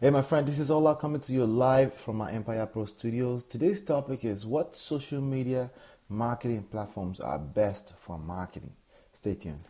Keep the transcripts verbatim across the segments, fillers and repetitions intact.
Hey, my friend, this is Ola coming to you live from my Empire Pro Studios. Today's topic is what social media marketing platforms are best for marketing. Stay tuned.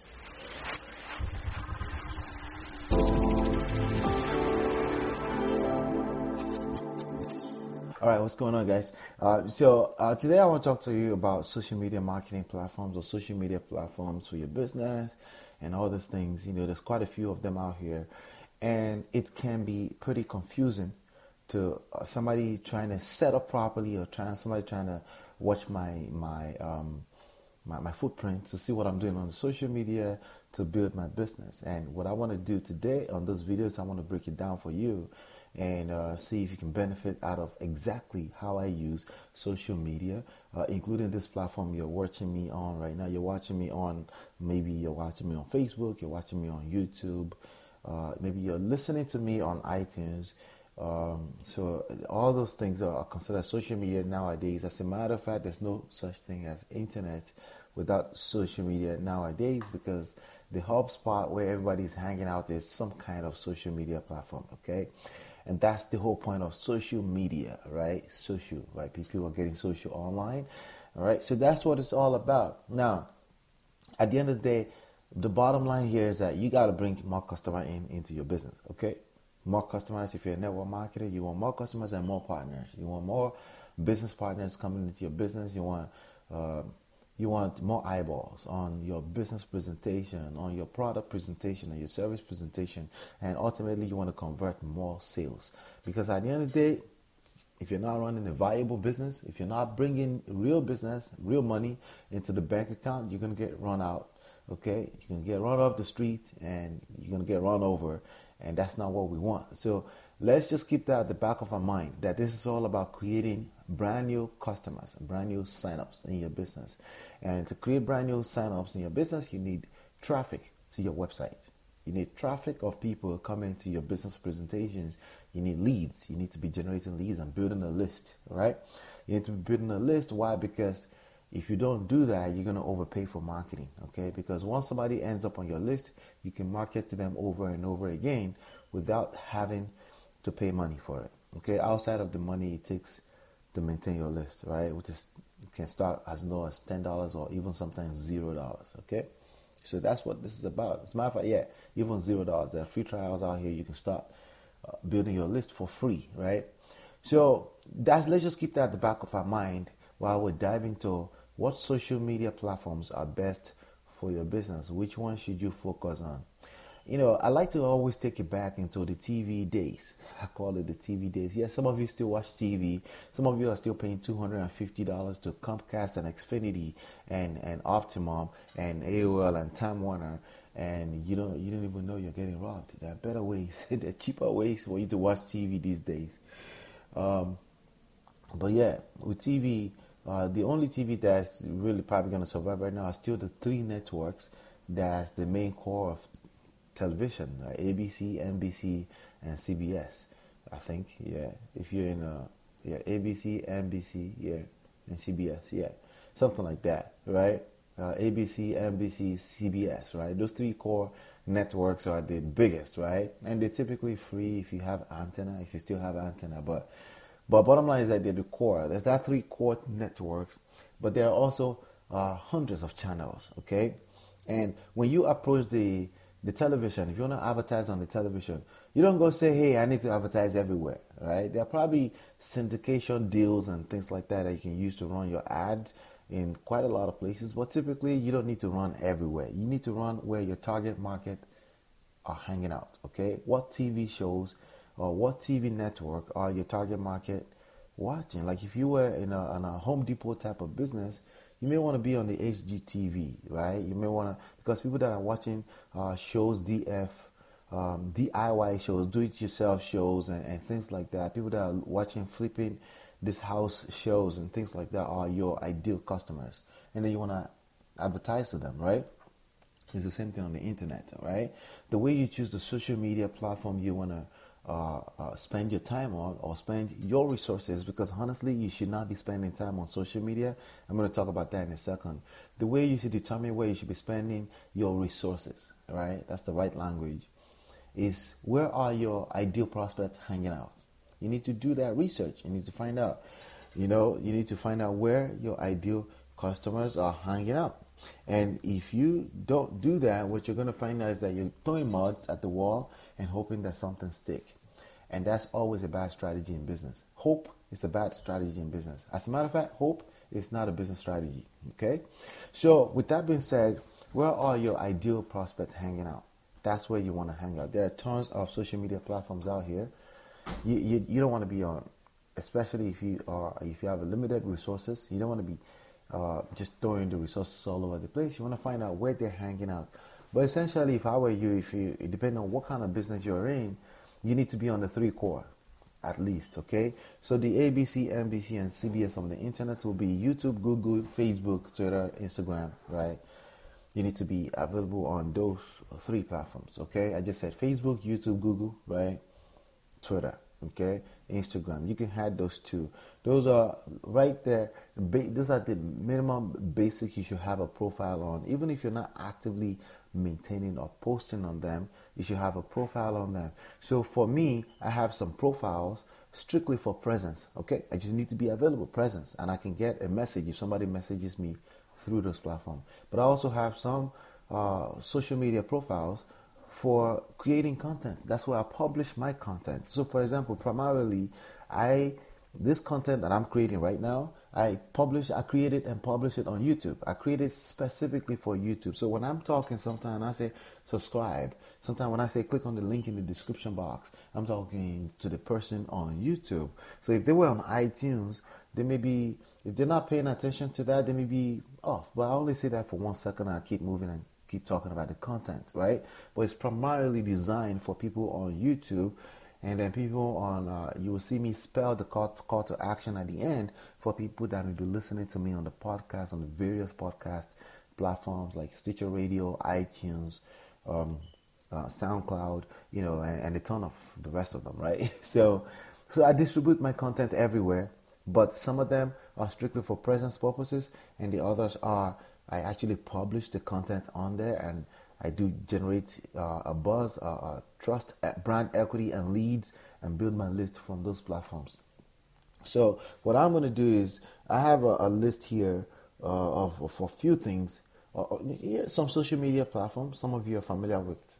All right, what's going on, guys? Uh, so uh, today I want to talk to you about social media marketing platforms or social media platforms for your business and all those things. You know, there's quite a few of them out here, and it can be pretty confusing to uh, somebody trying to set up properly or trying somebody trying to watch my my um, my, my footprint to see what I'm doing on the social media to build my business. And what I want to do today on this video is I want to break it down for you and uh, see if you can benefit out of exactly how I use social media, uh, including this platform you're watching me on right now. You're watching me on, maybe you're watching me on Facebook, you're watching me on YouTube, uh, maybe you're listening to me on iTunes. Um, so all those things are considered social media nowadays. As a matter of fact, there's no such thing as internet without social media nowadays, because the hub spot where everybody's hanging out is some kind of social media platform, okay? And that's the whole point of social media, right? Social, right? People are getting social online, all right? So that's what it's all about. Now, at the end of the day, the bottom line here is that you got to bring more customer in into your business, okay? More customers. If you're a network marketer, you want more customers and more partners. You want more business partners coming into your business. You want uh, you want more eyeballs on your business presentation, on your product presentation, and your service presentation, and ultimately you want to convert more sales. Because at the end of the day, if you're not running a viable business, if you're not bringing real business, real money into the bank account, you're going to get run out, okay? You're going to get run off the street and you're going to get run over, and that's not what we want. So let's just keep that at the back of our mind, that this is all about creating brand new customers, brand new signups in your business. And to create brand new signups in your business, you need traffic to your website. You need traffic of people coming to your business presentations. You need leads. You need to be generating leads and building a list, right? You need to be building a list. Why? Because if you don't do that, you're going to overpay for marketing, okay? Because once somebody ends up on your list, you can market to them over and over again without having to pay money for it, okay? Outside of the money it takes to maintain your list, right? Which is can start as low as ten dollars or even sometimes zero dollars, okay? So that's what this is about. As a matter of fact, yeah, even zero dollars. There are free trials out here. You can start uh, building your list for free, right? So that's let's just keep that at the back of our mind while we dive into what social media platforms are best for your business. Which one should you focus on? You know, I like to always take it back into the T V days. I call it the T V days. Yeah, some of you still watch T V. Some of you are still paying two hundred fifty dollars to Comcast and Xfinity and, and Optimum and A O L and Time Warner. And you don't you don't even know you're getting robbed. There are better ways. There are cheaper ways for you to watch T V these days. Um, but yeah, with T V, uh, the only T V that's really probably going to survive right now are still the three networks that's the main core of television, right? A B C, N B C, and C B S. I think, yeah. If you're in a, yeah, A B C, N B C, yeah, and C B S, yeah, something like that, right? Uh, A B C, N B C, C B S, right? Those three core networks are the biggest, right? And they're typically free if you have antenna, if you still have antenna. But, but bottom line is that they're the core. There's that three core networks, but there are also uh, hundreds of channels, okay? And when you approach the the television, if you want to advertise on the television, you don't go say, hey, I need to advertise everywhere, right? There are probably syndication deals and things like that that you can use to run your ads in quite a lot of places, but typically you don't need to run everywhere. You need to run where your target market are hanging out, okay? What T V shows or what T V network are your target market watching? Like if you were in a, in a Home Depot type of business, you may want to be on the H G T V, right? You may want to, because people that are watching uh, shows, D F, um, D I Y shows, do-it-yourself shows, and, and things like that. People that are watching flipping this house shows and things like that are your ideal customers. And then you want to advertise to them, right? It's the same thing on the internet, right? The way you choose the social media platform you want to uh, uh, spend your time on or spend your resources, because honestly, you should not be spending time on social media. I'm going to talk about that in a second. The way you should determine where you should be spending your resources, right? That's the right language. is where are your ideal prospects hanging out? You need to do that research. You need to find out, you know, you need to find out where your ideal customers are hanging out. And if you don't do that, what you're going to find out is that you're throwing mud at the wall and hoping that something sticks. And that's always a bad strategy in business. Hope is a bad strategy in business. As a matter of fact, hope is not a business strategy. Okay? So with that being said, where are your ideal prospects hanging out? That's where you want to hang out. There are tons of social media platforms out here. You, you, you don't want to be on, especially if you are if you have limited resources. You don't want to be uh, just throwing the resources all over the place. You want to find out where they're hanging out. But essentially, if I were you, if you depending on what kind of business you're in, you need to be on the three core, at least. Okay. So the A B C, N B C, and C B S on the internet will be YouTube, Google, Facebook, Twitter, Instagram. Right. You need to be available on those three platforms. Okay. I just said Facebook, YouTube, Google. Right. Twitter, okay, Instagram. You can have those two. Those are right there. Those are the minimum basics you should have a profile on. Even if you're not actively maintaining or posting on them, you should have a profile on them. So for me, I have some profiles strictly for presence. Okay, I just need to be available, presence, and I can get a message if somebody messages me through those platforms. But I also have some uh, social media profiles for creating content. That's where I publish my content. So for example, primarily, I this content that I'm creating right now, I publish, I create it and publish it on YouTube. I create it specifically for YouTube. So when I'm talking, sometimes I say subscribe. Sometimes when I say click on the link in the description box, I'm talking to the person on YouTube. So if they were on iTunes, they may be, if they're not paying attention to that, they may be off. But I only say that for one second and I keep moving and keep talking about the content, right? But it's primarily designed for people on YouTube, and then people on, uh, you will see me spell the call, call to action at the end for people that will be listening to me on the podcast, on the various podcast platforms like Stitcher Radio, iTunes, um, uh, SoundCloud, you know, and, and a ton of the rest of them, right? So, so I distribute my content everywhere, but some of them are strictly for presence purposes, and the others are I actually publish the content on there, and I do generate uh, a buzz, uh, uh, trust, uh, brand equity, and leads, and build my list from those platforms. So what I'm going to do is I have a, a list here uh, of, of a few things. Uh, yeah, some social media platforms. Some of you are familiar with.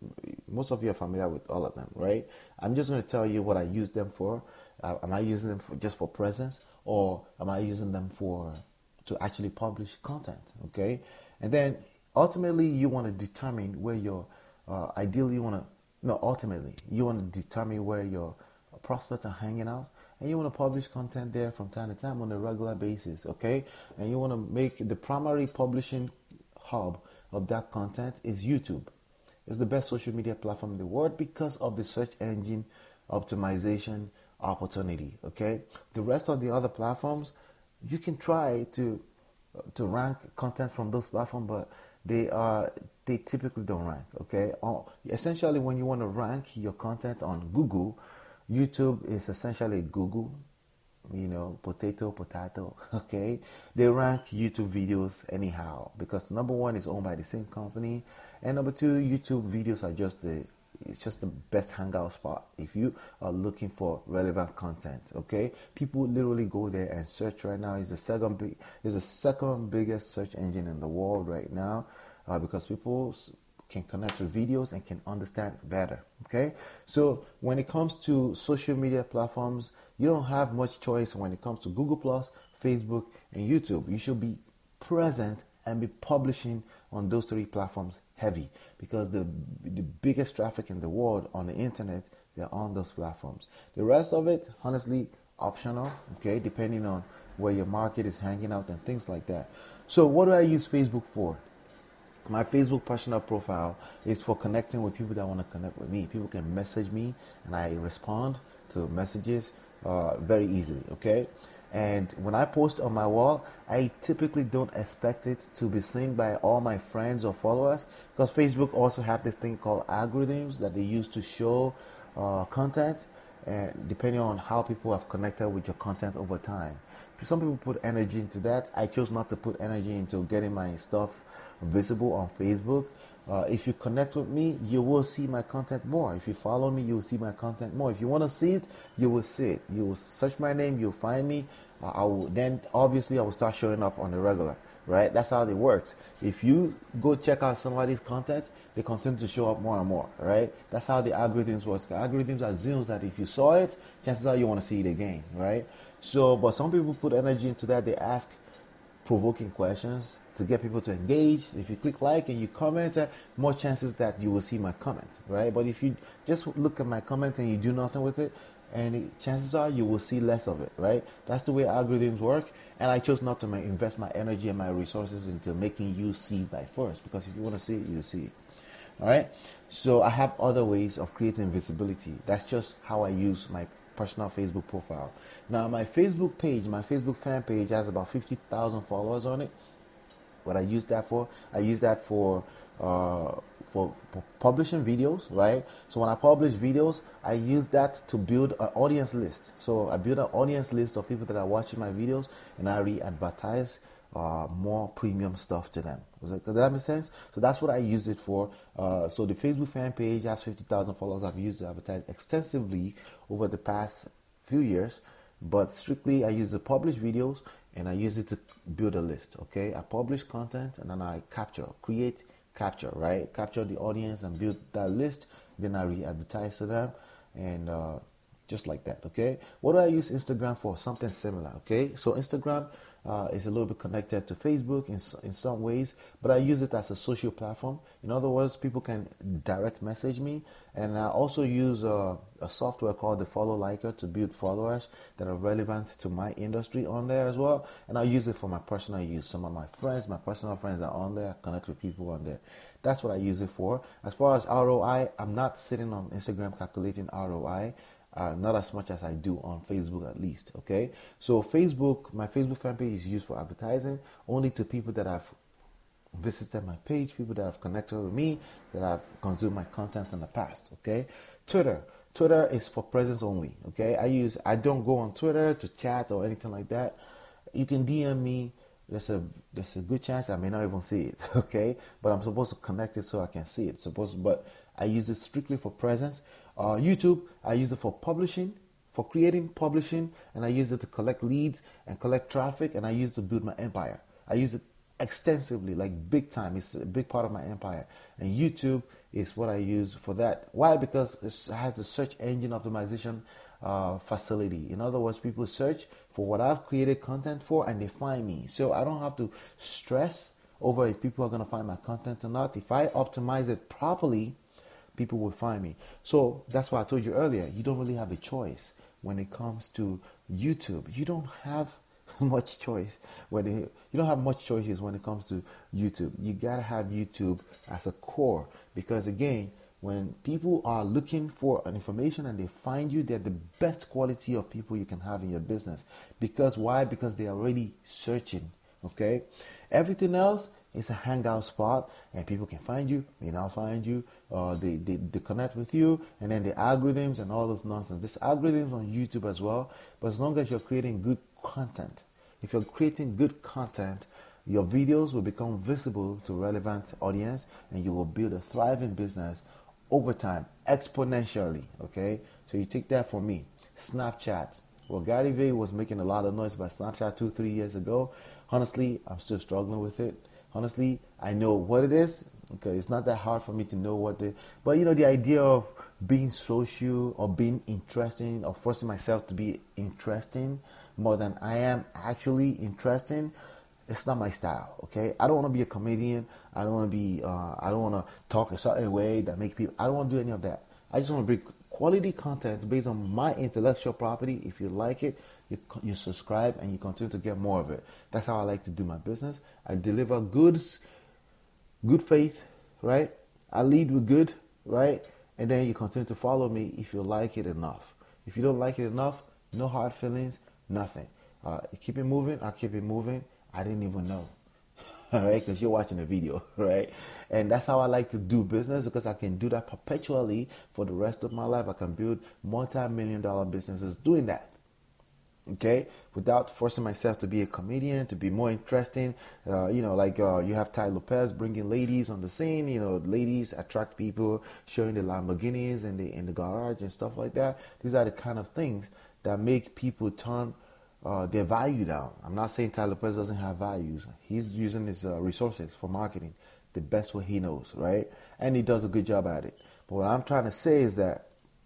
Most of you are familiar with all of them, right? I'm just going to tell you what I use them for. Uh, am I using them for just for presence, or am I using them for to actually publish content? Okay, and then ultimately you want to determine where your uh, ideally you want to no ultimately you want to determine where your prospects are hanging out, and you want to publish content there from time to time on a regular basis. Okay, and you want to make the primary publishing hub of that content is YouTube. It's the best social media platform in the world because of the search engine optimization opportunity. Okay, the rest of the other platforms, you can try to to rank content from those platforms, but they are they typically don't rank. Okay, uh, essentially, when you want to rank your content on Google, YouTube is essentially Google. You know, potato, potato. Okay, they rank YouTube videos anyhow because number one is owned by the same company, and number two, YouTube videos are just the it's just the best hangout spot if you are looking for relevant content. Okay, people literally go there and search right now. It's the second big, it's the second biggest search engine in the world right now uh, because people can connect with videos and can understand better. Okay, so when it comes to social media platforms, you don't have much choice when it comes to Google Plus, Facebook, and YouTube. You should be present and be publishing on those three platforms heavy because the the biggest traffic in the world on the internet, they're on those platforms. The rest of it, honestly, optional, okay, depending on where your market is hanging out and things like that. So what do I use Facebook for? My Facebook personal profile is for connecting with people that want to connect with me. People can message me and I respond to messages uh, very easily, okay? And when I post on my wall, I typically don't expect it to be seen by all my friends or followers because Facebook also have this thing called algorithms that they use to show uh, content, and depending on how people have connected with your content over time. Some people put energy into that. I chose not to put energy into getting my stuff visible on Facebook Uh, if you connect with me, you will see my content more. If you follow me, you will see my content more. If you want to see it, you will see it. You will search my name, you'll find me. Uh, I will then obviously I will start showing up on the regular, right? That's how it works. If you go check out somebody's content, they continue to show up more and more, right? That's how the algorithms work. Algorithms assumes that if you saw it, chances are you want to see it again, right? So, but some people put energy into that. They ask provoking questions to get people to engage. If you click like and you comment, uh, more chances that you will see my comment, right? But if you just look at my comment and you do nothing with it, and it, chances are you will see less of it, right? That's the way algorithms work. And I chose not to my, invest my energy and my resources into making you see it by first, because if you want to see it, you'll see it. All right. So I have other ways of creating visibility. That's just how I use my personal Facebook profile. Now, my Facebook page, my Facebook fan page has about fifty thousand followers on it. What I use that for, I use that for uh, for p- publishing videos, right? So when I publish videos, I use that to build an audience list. So I build an audience list of people that are watching my videos, and I re-advertise uh, more premium stuff to them. Does that, does that make sense? So that's what I use it for. Uh, so the Facebook fan page has fifty thousand followers. I've used to advertise extensively over the past few years, but strictly I use to publish videos, and I use it to build a list. Okay, I publish content and then I capture, create, capture, right? Capture the audience and build that list. Then I re-advertise to them, and uh, just like that. Okay, what do I use Instagram for? Something similar. Okay, so Instagram uh, is a little bit connected to Facebook in in some ways, but I use it as a social platform. In other words, people can direct message me, and I also use uh, a software called the Follow Liker to build followers that are relevant to my industry on there as well. And I use it for my personal use. Some of my friends, my personal friends are on there. I connect with people on there. That's what I use it for. As far as R O I, I'm not sitting on Instagram calculating R O I. Uh, not as much as I do on Facebook, at least. Okay, so Facebook, my Facebook fan page is used for advertising only to people that have visited my page, people that have connected with me, that have consumed my content in the past. Okay, Twitter. Twitter is for presence only. Okay, I use I don't go on Twitter to chat or anything like that. You can D M me. There's a there's a good chance I may not even see it. Okay, but I'm supposed to connect it so I can see it. Supposed, but I use it strictly for presence. Uh, YouTube, I use it for publishing, for creating, publishing, and I use it to collect leads and collect traffic, and I use it to build my empire. I use it extensively, like big time. It's a big part of my empire. And YouTube is what I use for that. Why? Because it has the search engine optimization uh, facility. In other words, people search for what I've created content for, and they find me. So I don't have to stress over if people are going to find my content or not. If I optimize it properly, people will find me. So that's why I told you earlier, you don't really have a choice when it comes to YouTube. You don't have much choice when it, you don't have much choices when it comes to YouTube. You gotta have YouTube as a core, because again, when people are looking for an information and they find you, they're the best quality of people you can have in your business. Because why? Because they're already searching. Okay, everything else it's a hangout spot, and people can find you, may not find you, uh, they, they, they connect with you, and then the algorithms and all those nonsense. There's algorithms on YouTube as well, but as long as you're creating good content, if you're creating good content, your videos will become visible to relevant audience, and you will build a thriving business over time, exponentially, okay? So you take that from me. Snapchat. Well, Gary Vee was making a lot of noise about Snapchat two, three years ago. Honestly, I'm still struggling with it. Honestly, I know what it is. Okay, it's not that hard for me to know what the, but you know, the idea of being social or being interesting or forcing myself to be interesting more than I am actually interesting, it's not my style. Okay, I don't want to be a comedian. I don't want to be. Uh, I don't want to talk a certain way that make people. I don't want to do any of that. I just want to bring quality content based on my intellectual property. If you like it, you, you subscribe and you continue to get more of it. That's how I like to do my business. I deliver goods, good faith, right? I lead with good, right? And then you continue to follow me if you like it enough. If you don't like it enough, no hard feelings, nothing. Uh, keep it moving. I'll keep it moving. I didn't even know. All right, because you're watching a video, right? And that's how I like to do business, because I can do that perpetually for the rest of my life. I can build multi-million dollar businesses doing that. okay, without forcing myself to be a comedian, to be more interesting. Uh, you know, like uh, you have Ty Lopez bringing ladies on the scene. You know, ladies attract people, showing the Lamborghinis in the in the garage and stuff like that. These are the kind of things that make people turn uh, their value down. I'm not saying Ty Lopez doesn't have values. He's using his uh, resources for marketing the best way he knows, right? And he does a good job at it. But what I'm trying to say is that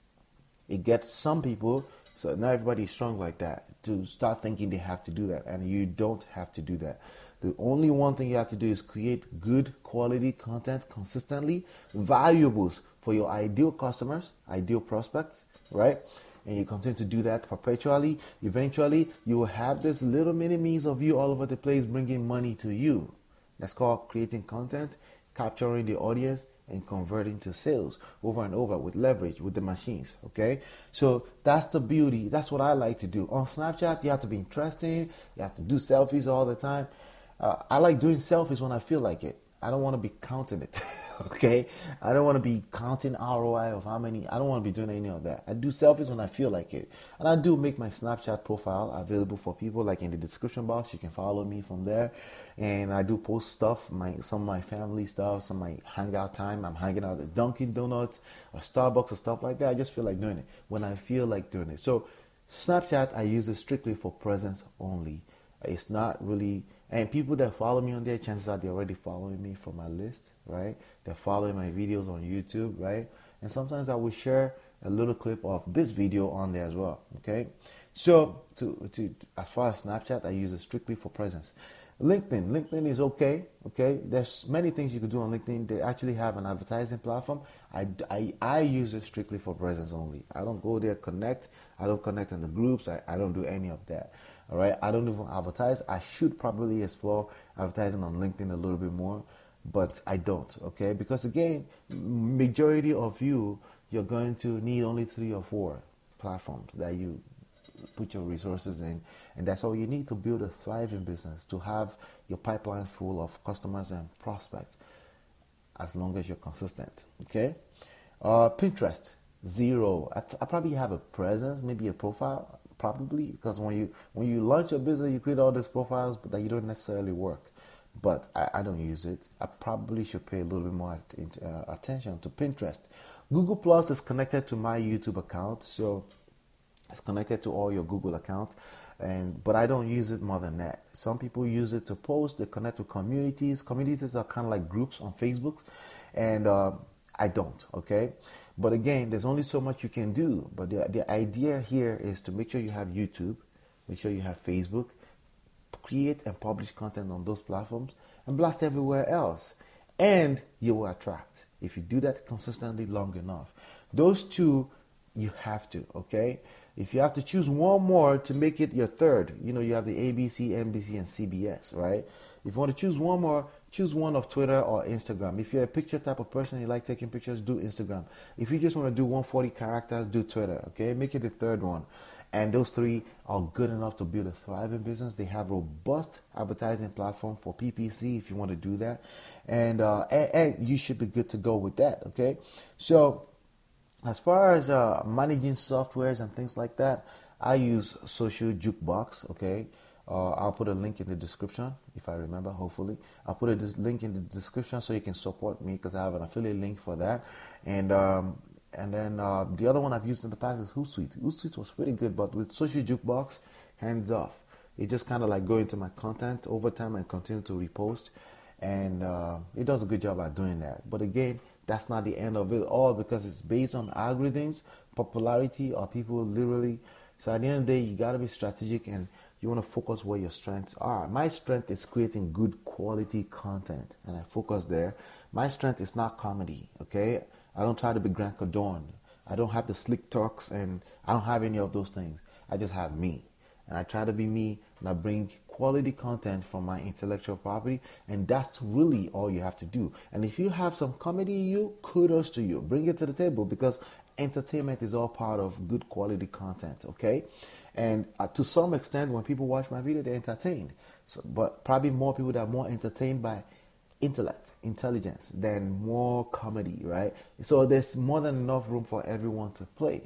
it gets some people, so not everybody is strong like that, to start thinking they have to do that. And you don't have to do that. The only one thing you have to do is create good quality content consistently, valuables for your ideal customers, ideal prospects, right? And you continue to do that perpetually. Eventually, you will have this little mini me's of you all over the place bringing money to you. That's called creating content, capturing the audience, and converting to sales over and over with leverage with the machines. Okay, so that's the beauty. That's what I like to do. On Snapchat, you have to be interesting. You have to do selfies all the time. uh, I like doing selfies when I feel like it. I don't want to be counting it. Okay, I don't want to be counting R O I of how many. I don't want to be doing any of that. I do selfies when I feel like it. And I do make my Snapchat profile available for people, like in the description box. You can follow me from there. And I do post stuff, my some of my family stuff, some of my hangout time. I'm hanging out at Dunkin' Donuts or Starbucks or stuff like that. I just feel like doing it when I feel like doing it. So Snapchat, I use it strictly for presence only. It's not really, and people that follow me on there, chances are they're already following me from my list, right? They're following my videos on YouTube, right? And sometimes I will share a little clip of this video on there as well, okay? So, to, to as far as Snapchat, I use it strictly for presence. LinkedIn, LinkedIn is okay, okay? There's many things you could do on LinkedIn. They actually have an advertising platform. I, I, I use it strictly for presence only. I don't go there, connect. I don't connect in the groups. I, I don't do any of that. All right, I don't even advertise. I should probably explore advertising on LinkedIn a little bit more, but I don't, okay? Because again, majority of you, you're going to need only three or four platforms that you put your resources in, and that's all you need to build a thriving business, to have your pipeline full of customers and prospects, as long as you're consistent, okay? Uh, Pinterest, zero. I, I probably have a presence, maybe a profile, probably, because when you when you launch your business, you create all these profiles, but that you don't necessarily work. But I, I don't use it. I probably should pay a little bit more uh, attention to Pinterest. Google Plus is connected to my YouTube account, so it's connected to all your Google account, and but I don't use it more than that. Some people use it to post. They connect with communities. Communities are kind of like groups on Facebook, and uh, I don't. Okay. But again, there's only so much you can do. But the, the idea here is to make sure you have YouTube, make sure you have Facebook, create and publish content on those platforms, and blast everywhere else. And you will attract. If you do that consistently long enough. Those two, you have to, okay? If you have to choose one more to make it your third, you know, you have the A B C, N B C, and C B S, right? If you want to choose one more, choose one of Twitter or Instagram. If you're a picture type of person, you like taking pictures, do Instagram. If you just want to do one hundred forty characters, do Twitter, okay? Make it the third one. And those three are good enough to build a thriving business. They have robust advertising platform for P P C if you want to do that. And, uh, and, and you should be good to go with that, okay? So as far as uh, managing softwares and things like that, I use Social Jukebox, okay? Uh, I'll put a link in the description if I remember, hopefully. I'll put a link in the description so you can support me because I have an affiliate link for that. And um, and then uh, the other one I've used in the past is Hootsuite. Hootsuite was pretty good, but with Social Jukebox, hands off. It just kind of like go into my content over time and continue to repost. And uh, it does a good job at doing that. But again, that's not the end of it all because it's based on algorithms, popularity, or people literally. So at the end of the day, you got to be strategic and you want to focus where your strengths are. My strength is creating good quality content, and I focus there. My strength is not comedy, okay? I don't try to be Grant Cardone. I don't have the slick talks, and I don't have any of those things. I just have me, and I try to be me, and I bring quality content from my intellectual property, and that's really all you have to do. And if you have some comedy in you, kudos to you. Bring it to the table because entertainment is all part of good quality content, okay? And uh, to some extent, when people watch my video, they're entertained. So, but probably more people that are more entertained by intellect, intelligence, than more comedy, right? So there's more than enough room for everyone to play.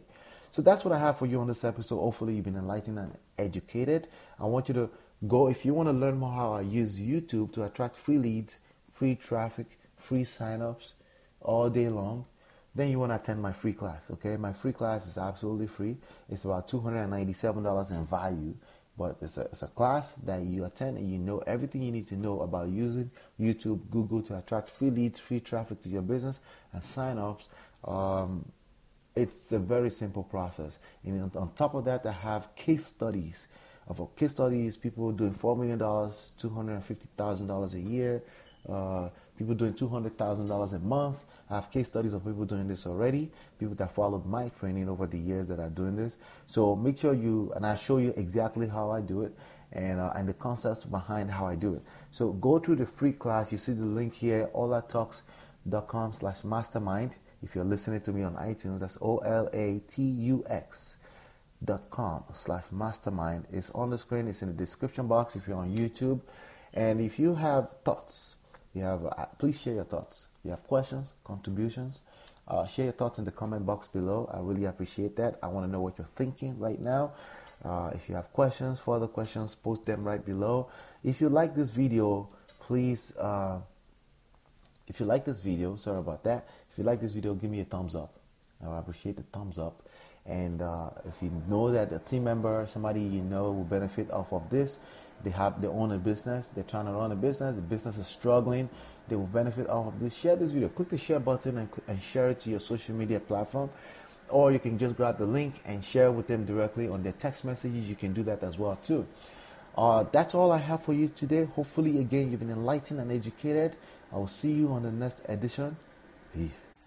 So that's what I have for you on this episode. Hopefully you've been enlightened and educated. I want you to go, if you want to learn more how I use YouTube to attract free leads, free traffic, free signups all day long, then you want to attend my free class, okay? My free class is absolutely free. It's about two hundred ninety-seven dollars in value, but it's a, it's a class that you attend and you know everything you need to know about using YouTube, Google to attract free leads, free traffic to your business and signups. Um, it's a very simple process. And on top of that, I have case studies. Of case studies, people doing four million dollars, two hundred fifty thousand dollars a year, uh, people doing two hundred thousand dollars a month. I have case studies of people doing this already, people that followed my training over the years that are doing this. So make sure you, and I show you exactly how I do it and uh, and the concepts behind how I do it. So go through the free class. You see the link here, olatalks.com slash mastermind. If you're listening to me on iTunes, that's O L A T U X dot com slash mastermind. It's on the screen. It's in the description box if you're on YouTube. And if you have thoughts, you have uh, please share your thoughts. You have questions, contributions, uh, share your thoughts in the comment box below. I really appreciate that. I want to know what you're thinking right now. Uh, if you have questions, further questions, post them right below. If you like this video, please uh, if you like this video, sorry about that. If you like this video, give me a thumbs up. I appreciate the thumbs up. And uh, if you know that a team member, somebody you know will benefit off of this, they have they own a business, they're trying to run a business, the business is struggling, they will benefit off of this, share this video. Click the share button and, and share it to your social media platform. Or you can just grab the link and share with them directly on their text messages. You can do that as well too. Uh, that's all I have for you today. Hopefully, again, you've been enlightened and educated. I will see you on the next edition. Peace.